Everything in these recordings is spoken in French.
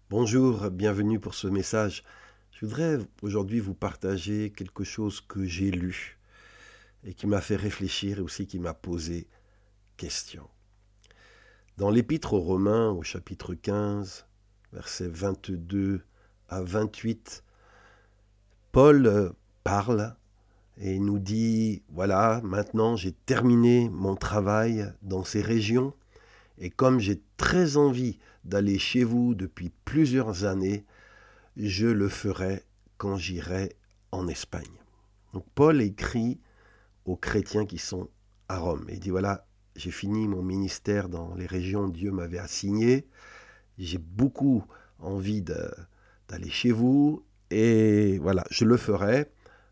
Bonjour, bienvenue pour ce message. Je voudrais aujourd'hui vous partager quelque chose que j'ai lu et qui m'a fait réfléchir et aussi qui m'a posé question. Dans l'Épître aux Romains, au chapitre 15, versets 22 à 28, Paul parle et nous dit, voilà, maintenant j'ai terminé mon travail dans ces régions et comme j'ai très envie d'aller chez vous depuis plusieurs années, je le ferai quand j'irai en Espagne. Donc Paul écrit aux chrétiens qui sont à Rome. Il dit voilà, j'ai fini mon ministère dans les régions où Dieu m'avait assignées. J'ai beaucoup envie d'aller chez vous et voilà, je le ferai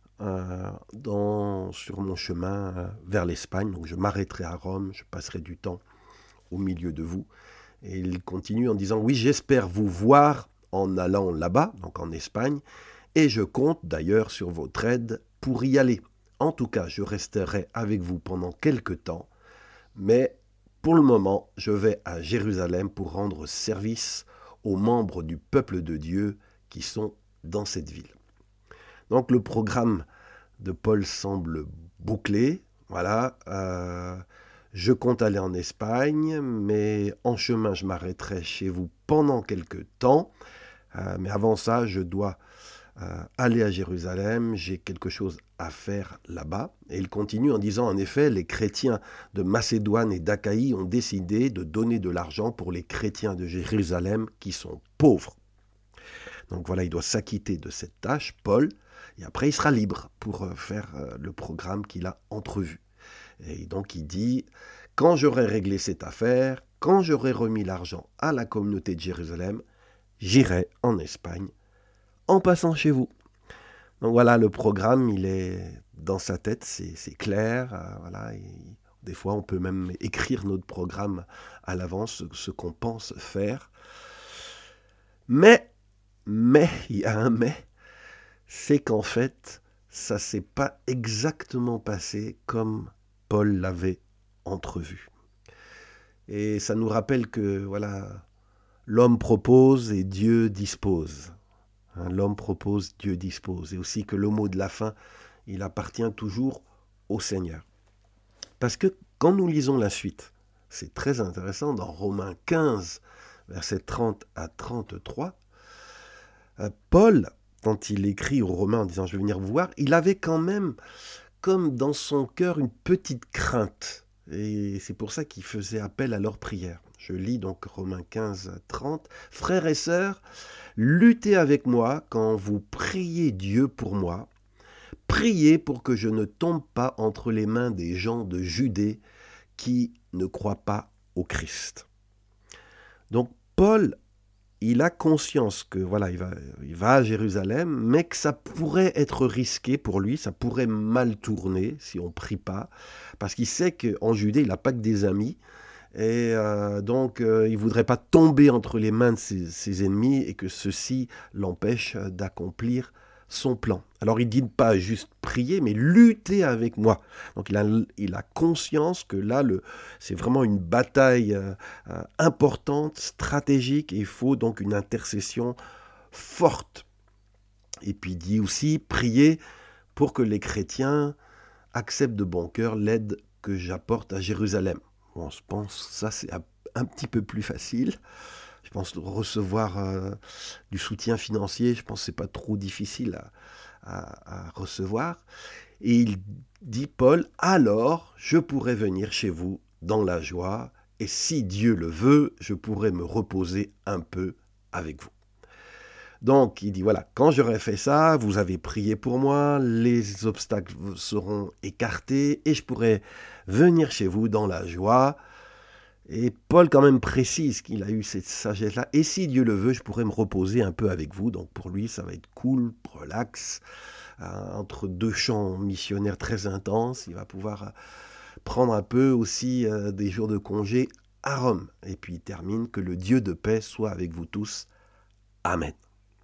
sur mon chemin vers l'Espagne. Donc je m'arrêterai à Rome, je passerai du temps au milieu de vous. Et il continue en disant oui, j'espère vous voir en allant là-bas, donc en Espagne, et je compte d'ailleurs sur votre aide pour y aller. En tout cas, je resterai avec vous pendant quelque temps, mais pour le moment, je vais à Jérusalem pour rendre service aux membres du peuple de Dieu qui sont dans cette ville. Donc le programme de Paul semble bouclé. Voilà, je compte aller en Espagne, mais en chemin, je m'arrêterai chez vous pendant quelques temps. Mais avant ça, je dois aller à Jérusalem, j'ai quelque chose à faire là-bas. Et il continue en disant, en effet, les chrétiens de Macédoine et d'Achaïe ont décidé de donner de l'argent pour les chrétiens de Jérusalem qui sont pauvres. Donc voilà, il doit s'acquitter de cette tâche, Paul, et après il sera libre pour faire le programme qu'il a entrevu. Et donc il dit, quand j'aurai réglé cette affaire, quand j'aurai remis l'argent à la communauté de Jérusalem, j'irai en Espagne en passant chez vous. Donc voilà, le programme, il est dans sa tête, c'est clair. Voilà, des fois, on peut même écrire notre programme à l'avance, ce qu'on pense faire. Il y a un mais, c'est qu'en fait, ça ne s'est pas exactement passé comme Paul l'avait entrevu. Et ça nous rappelle que voilà, l'homme propose et Dieu dispose. L'homme propose, Dieu dispose. Et aussi que le mot de la fin, il appartient toujours au Seigneur. Parce que quand nous lisons la suite, c'est très intéressant, dans Romains 15, versets 30 à 33, Paul, quand il écrit aux Romains en disant « je vais venir vous voir », il avait quand même, comme dans son cœur, une petite crainte. Et c'est pour ça qu'il faisait appel à leur prière. Je lis donc Romains 15, 30. « Frères et sœurs, luttez avec moi quand vous priez Dieu pour moi. Priez pour que je ne tombe pas entre les mains des gens de Judée qui ne croient pas au Christ. » Donc Paul, il a conscience que voilà, il va à Jérusalem, mais que ça pourrait être risqué pour lui, ça pourrait mal tourner si on ne prie pas, parce qu'il sait qu'en Judée, il n'a pas que des amis, et donc il ne voudrait pas tomber entre les mains de ses ennemis et que ceci l'empêche d'accomplir son plan. Alors il dit pas juste prier, mais lutter avec moi. Donc il a conscience que là, c'est vraiment une bataille importante, stratégique, et il faut donc une intercession forte. Et puis il dit aussi prier pour que les chrétiens acceptent de bon cœur l'aide que j'apporte à Jérusalem. Bon, je pense que ça c'est un petit peu plus facile. Je pense recevoir du soutien financier, je pense que ce n'est pas trop difficile à recevoir. Et il dit, Paul, alors je pourrai venir chez vous dans la joie, et si Dieu le veut, je pourrai me reposer un peu avec vous. Donc il dit, voilà, quand j'aurai fait ça, vous avez prié pour moi, les obstacles seront écartés, et je pourrai venir chez vous dans la joie. Et Paul quand même précise qu'il a eu cette sagesse-là. Et si Dieu le veut, je pourrais me reposer un peu avec vous. Donc pour lui, ça va être cool, relax, entre deux chants missionnaires très intenses. Il va pouvoir prendre un peu aussi des jours de congé à Rome. Et puis il termine que le Dieu de paix soit avec vous tous. Amen.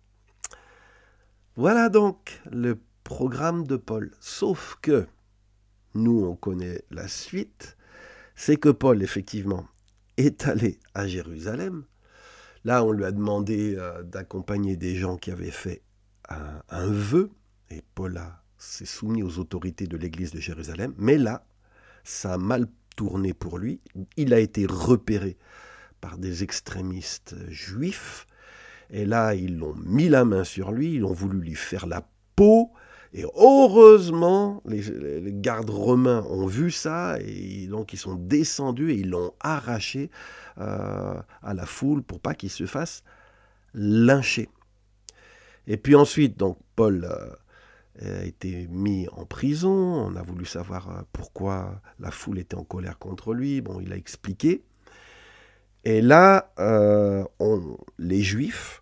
Voilà donc le programme de Paul. Sauf que nous, on connaît la suite. C'est que Paul, effectivement, est allé à Jérusalem, Là, on lui a demandé d'accompagner des gens qui avaient fait un vœu, et s'est soumis aux autorités de l'église de Jérusalem. Mais là, ça a mal tourné pour lui. Il a été repéré par des extrémistes juifs. Et là, ils l'ont mis la main sur lui, ils ont voulu lui faire la peau. Et heureusement, les gardes romains ont vu ça, et donc ils sont descendus et ils l'ont arraché à la foule pour pas qu'il se fasse lyncher. Et puis ensuite, donc Paul a été mis en prison. On a voulu savoir pourquoi la foule était en colère contre lui. Bon, il a expliqué. Et là, les Juifs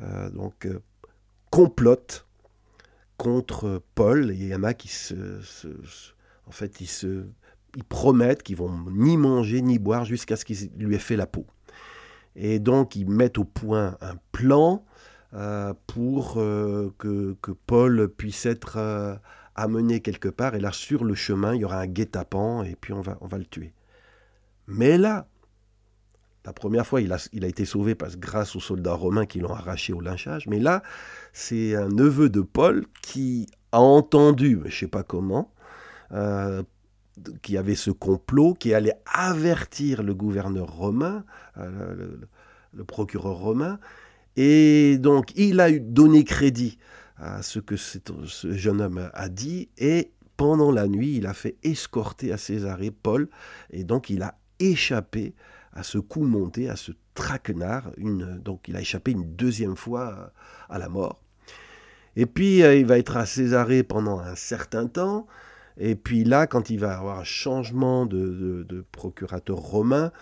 complotent contre Paul. Et il y en a qui en fait, ils promettent qu'ils vont ni manger ni boire jusqu'à ce qu'il lui ait fait la peau. Et donc, ils mettent au point un plan pour que Paul puisse être amené quelque part. Et là, sur le chemin, il y aura un guet-apens et puis on va le tuer. Mais là, la première fois, il a été sauvé grâce aux soldats romains qui l'ont arraché au lynchage. Mais là, c'est un neveu de Paul qui a entendu, je ne sais pas comment, qui avait ce complot, qui allait avertir le gouverneur romain, le procureur romain. Et donc, il a donné crédit à ce que ce jeune homme a dit. Et pendant la nuit, il a fait escorter à Césarée Paul. Et donc, il a échappé à ce coup monté, à ce traquenard. Donc, il a échappé une deuxième fois à la mort. Et puis, il va être à Césarée pendant un certain temps. Et puis là, quand il va avoir un changement de procurateur romain,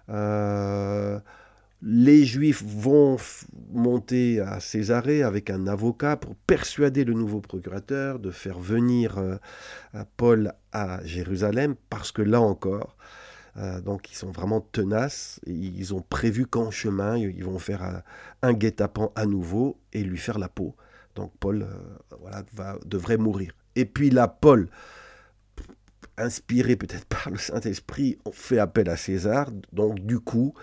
les Juifs vont monter à Césarée avec un avocat pour persuader le nouveau procurateur de faire venir Paul à Jérusalem, parce que là encore, donc ils sont vraiment tenaces. Ils ont prévu qu'en chemin, ils vont faire un guet-apens à nouveau et lui faire la peau. Donc Paul devrait mourir. Et puis là, Paul, inspiré peut-être par le Saint-Esprit, on fait appel à César. Donc du coup,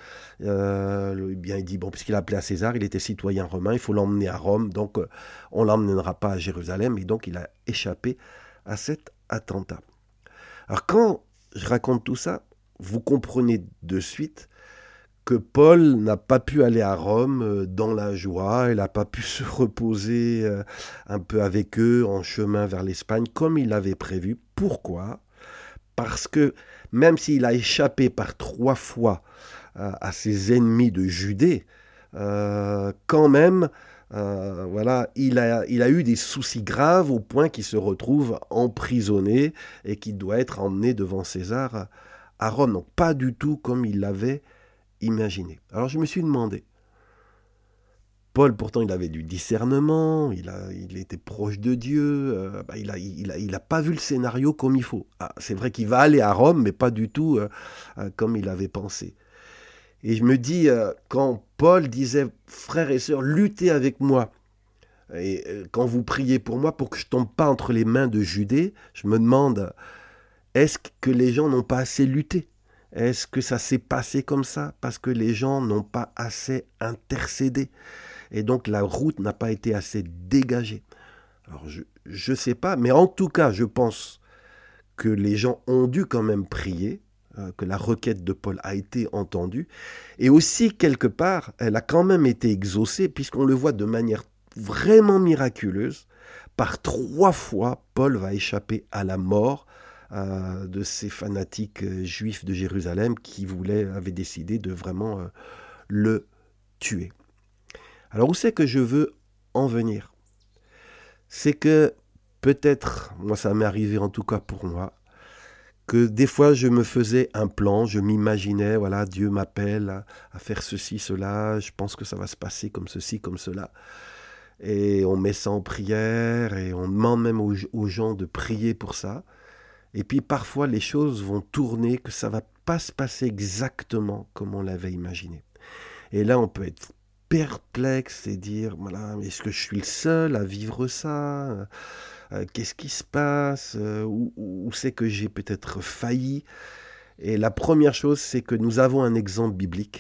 il dit, puisqu'il a appelé à César, il était citoyen romain, il faut l'emmener à Rome, donc on ne l'emmènera pas à Jérusalem, et donc il a échappé à cet attentat. Alors quand je raconte tout ça, vous comprenez de suite que Paul n'a pas pu aller à Rome dans la joie, il n'a pas pu se reposer un peu avec eux en chemin vers l'Espagne comme il l'avait prévu. Pourquoi ? Parce que même s'il a échappé par 3 fois à ses ennemis de Judée, quand même, il a eu des soucis graves au point qu'il se retrouve emprisonné et qu'il doit être emmené devant César à Rome. Donc pas du tout comme il l'avait imaginé. Alors je me suis demandé, Paul, pourtant, il avait du discernement, il était proche de Dieu, il a pas vu le scénario comme il faut. Ah, c'est vrai qu'il va aller à Rome, mais pas du tout comme il avait pensé. Et je me dis, quand Paul disait, frères et sœurs, luttez avec moi, et quand vous priez pour moi, pour que je ne tombe pas entre les mains de Judée, je me demande, est-ce que les gens n'ont pas assez lutté ? Est-ce que ça s'est passé comme ça parce que les gens n'ont pas assez intercédé ? Et donc la route n'a pas été assez dégagée. Alors je ne sais pas, mais en tout cas, je pense que les gens ont dû quand même prier, que la requête de Paul a été entendue, et aussi, quelque part, elle a quand même été exaucée, puisqu'on le voit de manière vraiment miraculeuse. Par 3 fois, Paul va échapper à la mort de ces fanatiques juifs de Jérusalem qui avaient décidé de vraiment le tuer. Alors où c'est que je veux en venir ? C'est que peut-être, moi ça m'est arrivé en tout cas pour moi, que des fois je me faisais un plan, je m'imaginais, voilà, Dieu m'appelle à faire ceci, cela, je pense que ça va se passer comme ceci, comme cela. Et on met ça en prière et on demande même aux gens de prier pour ça. Et puis parfois les choses vont tourner, que ça ne va pas se passer exactement comme on l'avait imaginé. Et là on peut être perplexe et dire, voilà, est-ce que je suis le seul à vivre ça ? Qu'est-ce qui se passe ? Où c'est que j'ai peut-être failli ? Et la première chose, c'est que nous avons un exemple biblique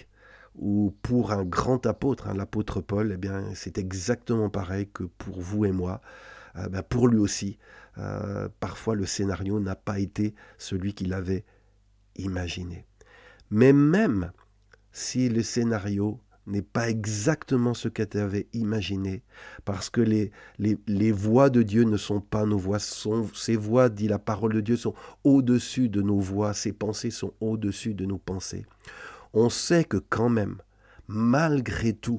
ou pour un grand apôtre, l'apôtre Paul, eh bien, c'est exactement pareil que pour vous et moi. Pour lui aussi, parfois le scénario n'a pas été celui qu'il avait imaginé. Mais même si le scénario n'est pas exactement ce que tu avais imaginé, parce que les voix de Dieu ne sont pas nos voix, ces voix, dit la parole de Dieu, sont au-dessus de nos voix, ses pensées sont au-dessus de nos pensées. On sait que quand même, malgré tout,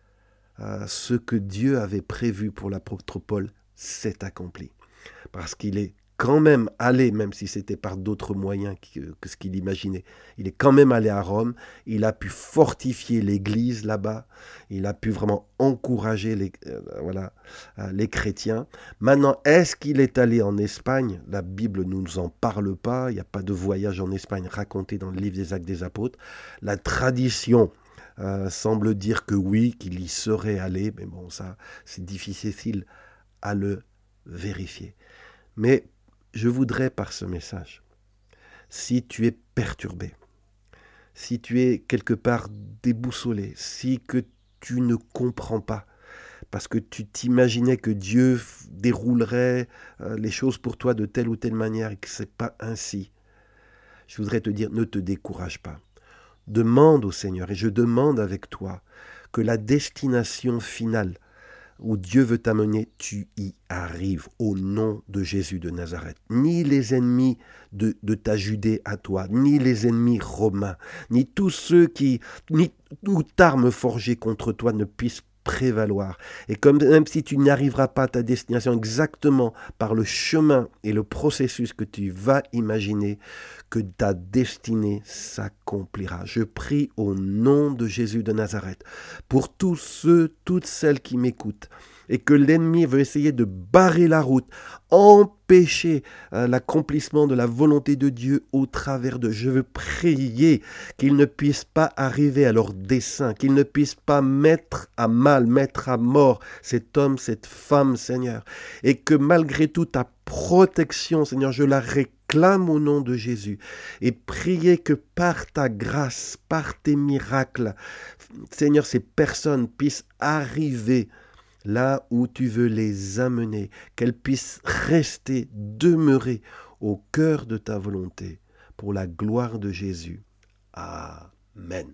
ce que Dieu avait prévu pour l'apôtre Paul s'est accompli. Parce qu'il est quand même allé, même si c'était par d'autres moyens que ce qu'il imaginait, il est quand même allé à Rome, il a pu fortifier l'église là-bas, il a pu vraiment encourager les chrétiens. Maintenant, est-ce qu'il est allé en Espagne? La Bible ne nous en parle pas, il n'y a pas de voyage en Espagne raconté dans le livre des Actes des Apôtres. La tradition semble dire que oui, qu'il y serait allé, mais bon, ça, c'est difficile à le vérifier. Mais je voudrais par ce message, si tu es perturbé, si tu es quelque part déboussolé, si que tu ne comprends pas, parce que tu t'imaginais que Dieu déroulerait les choses pour toi de telle ou telle manière et que ce n'est pas ainsi, je voudrais te dire, ne te décourage pas. Demande au Seigneur, et je demande avec toi, que la destination finale où Dieu veut t'amener, tu y arrives au nom de Jésus de Nazareth. Ni les ennemis de ta Judée à toi, ni les ennemis romains, ni tous ceux ni toute arme forgée contre toi ne puissent prévaloir. Et comme même si tu n'y arriveras pas à ta destination exactement par le chemin et le processus que tu vas imaginer, que ta destinée s'accomplira. Je prie au nom de Jésus de Nazareth pour tous ceux, toutes celles qui m'écoutent et que l'ennemi veut essayer de barrer la route, empêcher l'accomplissement de la volonté de Dieu au travers d'eux. Je veux prier qu'ils ne puissent pas arriver à leur dessein, qu'ils ne puissent pas mettre à mal, mettre à mort cet homme, cette femme, Seigneur, et que malgré tout ta protection, Seigneur, je la réclame au nom de Jésus, et prier que par ta grâce, par tes miracles, Seigneur, ces personnes puissent arriver là où tu veux les amener, qu'elles puissent rester, demeurer au cœur de ta volonté, pour la gloire de Jésus. Amen.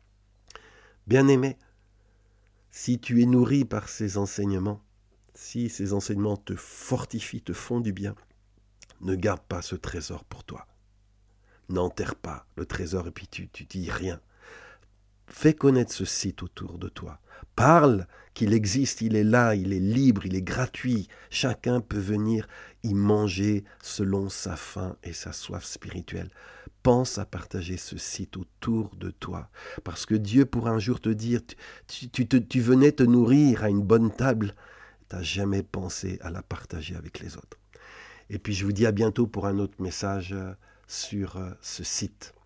Bien-aimé, si tu es nourri par ces enseignements, si ces enseignements te fortifient, te font du bien, ne garde pas ce trésor pour toi. N'enterre pas le trésor et puis tu dis rien. Fais connaître ce site autour de toi. Parle qu'il existe, il est là, il est libre, il est gratuit. Chacun peut venir y manger selon sa faim et sa soif spirituelle. Pense à partager ce site autour de toi. Parce que Dieu pourra un jour te dire, tu venais te nourrir à une bonne table, tu n'as jamais pensé à la partager avec les autres. Et puis je vous dis à bientôt pour un autre message sur ce site.